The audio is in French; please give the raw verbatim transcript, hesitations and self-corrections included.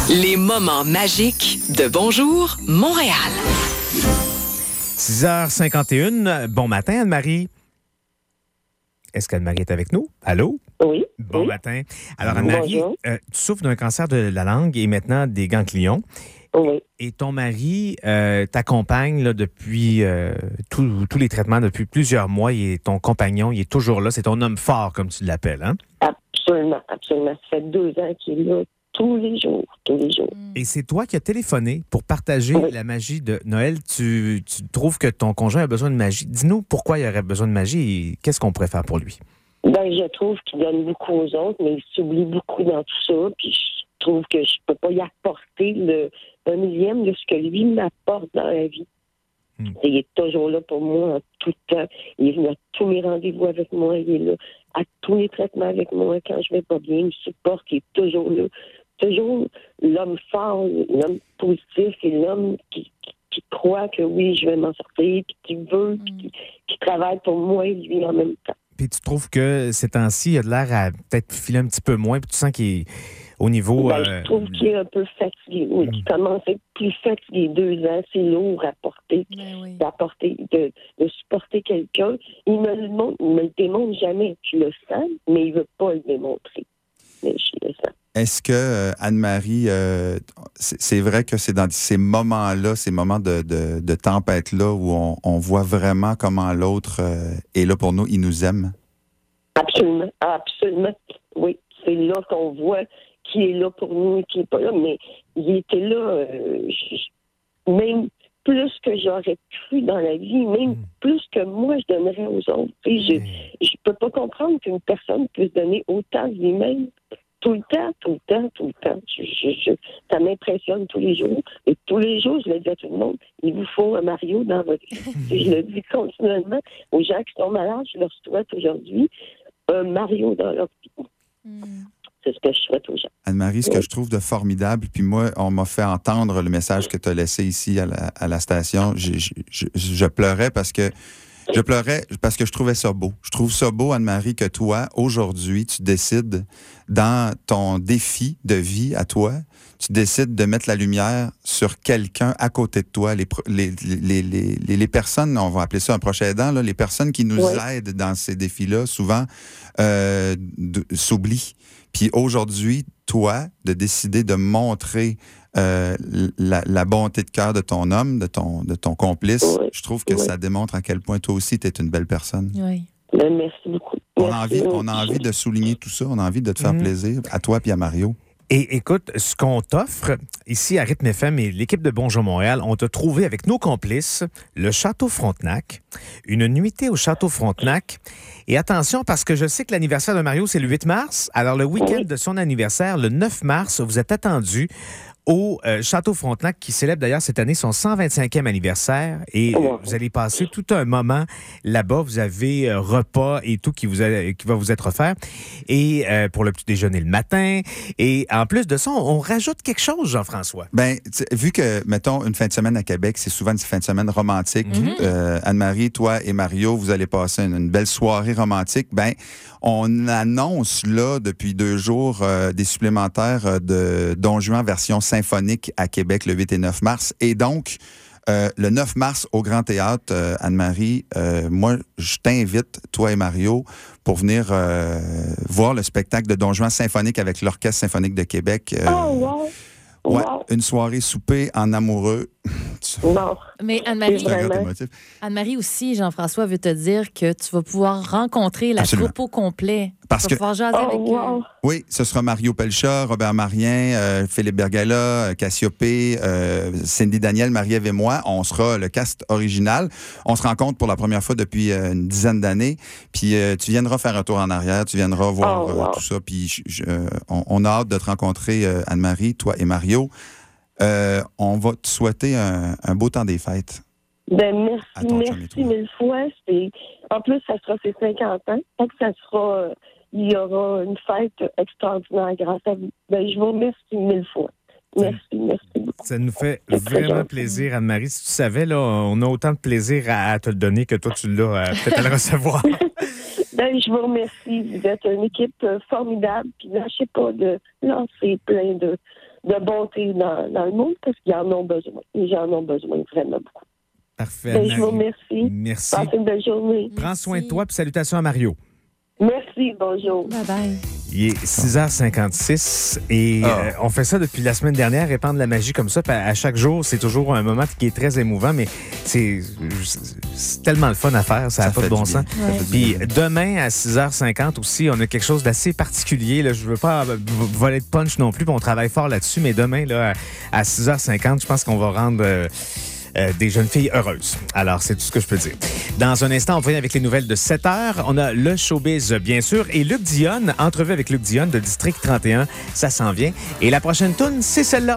Les moments magiques de Bonjour Montréal. six heures cinquante et une. Bon matin, Anne-Marie. Est-ce qu'Anne-Marie est avec nous? Allô? Oui. Bon oui. matin. Alors, Anne-Marie, euh, tu souffres d'un cancer de la langue et maintenant des ganglions. Oui. Et ton mari euh, t'accompagne là, depuis euh, tout- tous les traitements depuis plusieurs mois. Il est ton compagnon, il est toujours là. C'est ton homme fort, comme tu l'appelles, hein? Absolument, absolument. Ça fait deux ans qu'il est là tous les jours, tous les jours. Et c'est toi qui as téléphoné pour partager Oui. la magie de Noël. Tu, tu trouves que ton conjoint a besoin de magie. Dis-nous pourquoi il aurait besoin de magie et qu'est-ce qu'on pourrait faire pour lui? Ben, je trouve qu'il donne beaucoup aux autres, mais il s'oublie beaucoup dans tout ça. Puis je trouve que je peux pas y apporter le un millième de ce que lui m'apporte dans la vie. Hmm. Et il est toujours là pour moi en tout temps. Il est venu à tous mes rendez-vous avec moi. Il est là à tous les traitements avec moi. Quand je vais pas bien, il me supporte. Il est toujours là. Toujours l'homme fort, l'homme positif et l'homme qui, qui, qui croit que oui, je vais m'en sortir, puis qui veut, puis qui, qui travaille pour moi et lui en même temps. Puis tu trouves que ces temps-ci, il a de l'air à peut-être filer un petit peu moins, puis tu sens qu'il est au niveau... Ben, euh, je trouve qu'il est un peu fatigué. Oui, Mm. il commence à être plus fatigué. Deux ans, c'est lourd à porter, Ben oui. d'apporter, de, de supporter quelqu'un. Il me le montre, il me le démontre jamais. Je le sens, mais il veut pas le démontrer. Mais je le sens. Est-ce que, euh, Anne-Marie, euh, c'est, c'est vrai que c'est dans ces moments-là, ces moments de, de, de tempête-là, où on, on voit vraiment comment l'autre euh, est là pour nous, il nous aime? Absolument, absolument. Oui, c'est là qu'on voit qui est là pour nous et qui n'est pas là. Mais il était là, euh, je- même plus que j'aurais cru dans la vie, même Mm. plus que moi je donnerais aux autres. Tu sais, je je peux pas comprendre qu'une personne puisse donner autant de lui-même tout le temps, tout le temps, tout le temps. Je, je, je- ça m'impressionne tous les jours. Et tous les jours, je le dis à tout le monde, il vous faut un Mario dans votre vie. Et je le dis continuellement aux gens qui sont malades, je leur souhaite aujourd'hui un Mario dans leur vie. Mm. C'est ce que je souhaite aux gens. Anne-Marie, ce Oui. que je trouve de formidable, puis moi, on m'a fait entendre le message que tu as laissé ici à la, à la station. Je, je, je, je pleurais parce que je pleurais parce que je trouvais ça beau. Je trouve ça beau, Anne-Marie, que toi, aujourd'hui, tu décides, dans ton défi de vie à toi, tu décides de mettre la lumière sur quelqu'un à côté de toi. Les, pro- les, les, les, les, les personnes, on va appeler ça un proche aidant, là, les personnes qui nous Oui. aident dans ces défis-là, souvent, euh, de- s'oublient. Puis aujourd'hui, toi, de décider de montrer euh, la, la bonté de cœur de ton homme, de ton, de ton complice, Oui. je trouve que Oui. ça démontre à quel point toi aussi, tu es une belle personne. Oui. Ben, merci beaucoup. On a, Merci. envie, on a envie de souligner tout ça, on a envie de te faire Mhm. plaisir, à toi puis à Mario. Et écoute, ce qu'on t'offre ici à Rythme F M et l'équipe de Bonjour Montréal, on t'a trouvé avec nos complices le Château Frontenac, une nuitée au Château Frontenac. Et attention, parce que je sais que l'anniversaire de Mario, c'est le huit mars. Alors, le week-end Oui. de son anniversaire, le neuf mars, vous êtes attendus au euh, Château Frontenac, qui célèbre d'ailleurs cette année son cent vingt-cinquième anniversaire. Et euh, Oh. vous allez passer tout un moment là-bas. Vous avez euh, repas et tout qui, vous a- qui va vous être offert. Et euh, pour le petit déjeuner le matin. Et en plus de ça, on, on rajoute quelque chose, Jean-François. Ben, tu- vu que, mettons, une fin de semaine à Québec, c'est souvent une fin de semaine romantique. Mhm. Euh, Anne-Marie, toi et Mario, vous allez passer une, une belle soirée romantique. Ben, on annonce là, depuis deux jours, euh, des supplémentaires euh, de Don Juan version symphonique à Québec le huit et neuf mars. Et donc, euh, le neuf mars au Grand Théâtre, euh, Anne-Marie, euh, moi, je t'invite, toi et Mario, pour venir euh, voir le spectacle de Don Juan symphonique avec l'Orchestre symphonique de Québec. Euh, Oh, wow! Ouais, Wow! une soirée souper en amoureux. Bon. Mais C'est Anne-Marie, vrai. Regarde Vraiment. émotif. Anne-Marie aussi, Jean-François veut te dire que tu vas pouvoir rencontrer la Absolument. troupe au complet. Parce tu que- vas pouvoir jaser Oh, avec wow! eux. Oui, ce sera Mario Pelcha, Robert Marien, euh, Philippe Bergala, euh, Cassiopée, euh, Cindy Daniel, Marie-Ève et moi. On sera le cast original. On se rencontre pour la première fois depuis euh, une dizaine d'années. Puis euh, tu viendras faire un tour en arrière, tu viendras voir Oh, euh, wow. tout ça. Puis je- je- euh, on, on a hâte de te rencontrer, euh, Anne-Marie, toi et Mario. Euh, on va te souhaiter un, un beau temps des fêtes. Ben, merci, À ton chum et merci toi. mille fois. C'est... En plus, ça sera ses cinquante ans. Fait que ça sera... euh, il y aura une fête extraordinaire grâce à vous. Ben, je vous remercie mille fois. Merci, merci beaucoup. Ça nous fait C'est très vraiment gentil. plaisir, Anne-Marie. Si tu savais, là, on a autant de plaisir à, à te le donner que toi, tu l'as euh, peut-être à le recevoir. Ben, je vous remercie. Vous êtes une équipe euh, formidable. Puis lâchez pas de lancer plein de, de bonté dans, dans le monde parce qu'ils en ont besoin. Les gens en ont besoin vraiment beaucoup. Parfait. Ben, je vous Marie. remercie. Merci. Passez une belle journée. Prends soin de Merci. toi, puis salutations à Mario. Merci, bonjour. Bye bye. Il est six heures cinquante-six et Ah. euh, on fait ça depuis la semaine dernière, répandre la magie comme ça. Puis à chaque jour, c'est toujours un moment qui est très émouvant, mais c'est, c'est tellement le fun à faire, ça n'a pas fait de bon du bien. sens. Ça Ouais. fait du Puis bien. demain, à six heures cinquante aussi, on a quelque chose d'assez particulier. Là. Je veux pas euh, voler de punch non plus, puis on travaille fort là-dessus, mais demain, là, à six heures cinquante, je pense qu'on va rendre... euh, Euh, des jeunes filles heureuses. Alors, c'est tout ce que je peux dire. Dans un instant, on revient avec les nouvelles de sept heures. On a le showbiz, bien sûr. Et Luc Dionne, entrevue avec Luc Dionne de District trente et un, ça s'en vient. Et la prochaine tourne, c'est celle-là.